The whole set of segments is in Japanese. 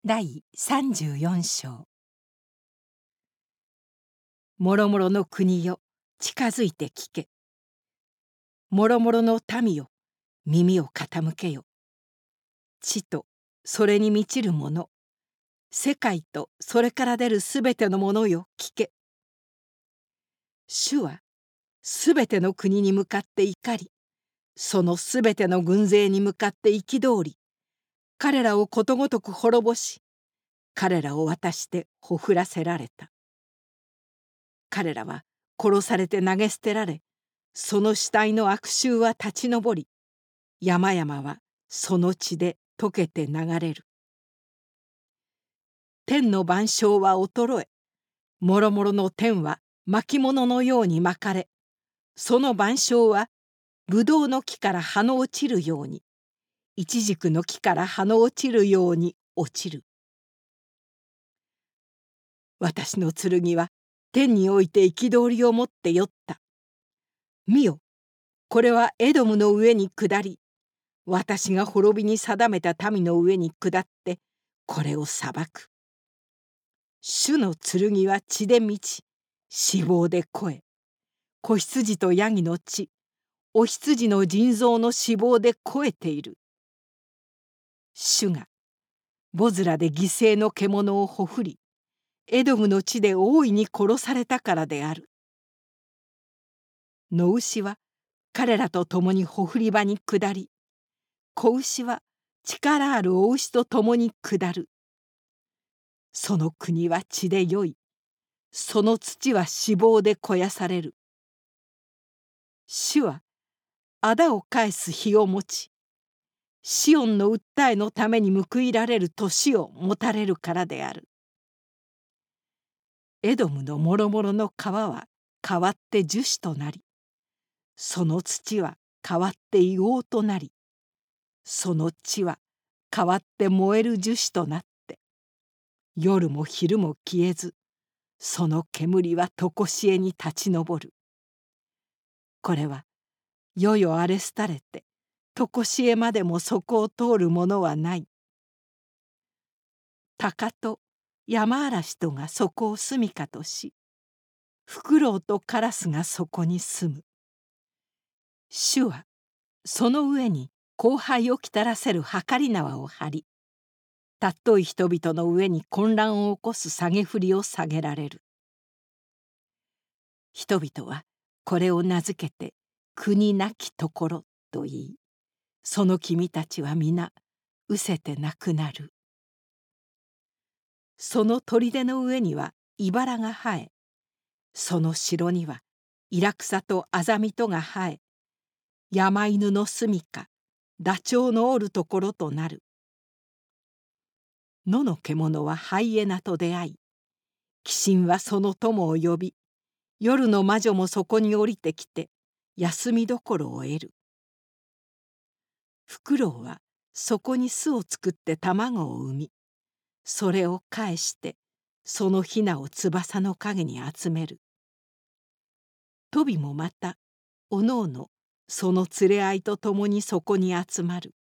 第34章。もろもろの国よ、近づいて聞け。もろもろの民よ、耳を傾けよ。地とそれに満ちるもの、世界とそれから出るすべてのものよ、聞け。主はすべての国に向かって怒り、そのすべての軍勢に向かって憤り、彼らをことごとく滅ぼし、彼らを渡してほふらせられた。彼らは殺されて投げ捨てられ、その死体の悪臭は立ち上り、山々はその血で溶けて流れる。天の万象は衰え、もろもろの天は巻物のように巻かれ、その万象はぶどうの木から葉の落ちるように、イチジクの木から葉の落ちるように落ちる。私の剣は天において憤りをもって酔った。見よ、これはエドムの上に下り、私が滅びに定めた民の上に下ってこれを裁く。主の剣は血で満ち、脂肪で肥え、子羊とヤギの血、お羊の腎臓の脂肪で肥えている。主がボズラで犠牲の獣をほふり、エドムの地で大いに殺されたからである。野牛は彼らと共にほふり場に下り、子牛は力あるお牛と共に下る。その国は血で酔い、その土は脂肪で肥やされる。主は仇を返す日を持ち、シオンの訴えのために報いられる年を持たれるからである。エドムのもろもろの川は変わって樹脂となり、その土は変わって硫黄となり、その地は変わって燃える樹脂となって、夜も昼も消えず、その煙は常しえに立ち上る。これは世々荒れ廃れて、常しえまでもそこを通るものはない。鷹と山嵐とがそこを住みかとし、フクロウとカラスがそこに住む。主はその上に荒廃をきたらせるはり縄を張り、尊い人々の上に混乱を起こす下げ振りを下げられる。人々はこれを名付けて国なきところと言い、その君たちは皆失せてなくなる。その砦の上には茨が生え、その城にはイラクサとアザミとが生え、山犬の住みか、ダチョウのおるところとなる。野の獣はハイエナと出会い、鬼神はその友を呼び、夜の魔女もそこに降りてきて休みどころを得る。フクロウはそこに巣を作って卵を産み、それを返してそのヒナを翼の陰に集める。トビもまたおのおのその連れ合いと共にそこに集まる。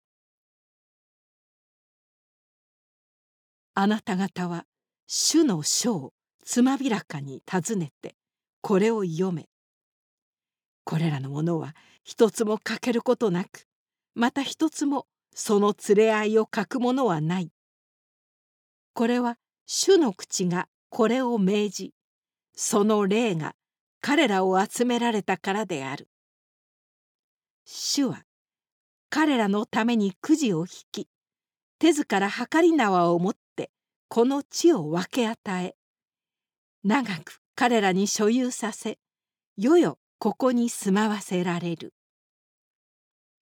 あなた方は主の書をつまびらかに尋ねてこれを読め。これらのものは一つも欠けることなく、また一つもその連れ合いを欠くものはない。これは主の口がこれを命じ、その霊が彼らを集められたからである。主は彼らのためにくじを引き、手ずからはり縄を持ってこの地を分け与え、長く彼らに所有させ、世々ここに住まわせられる。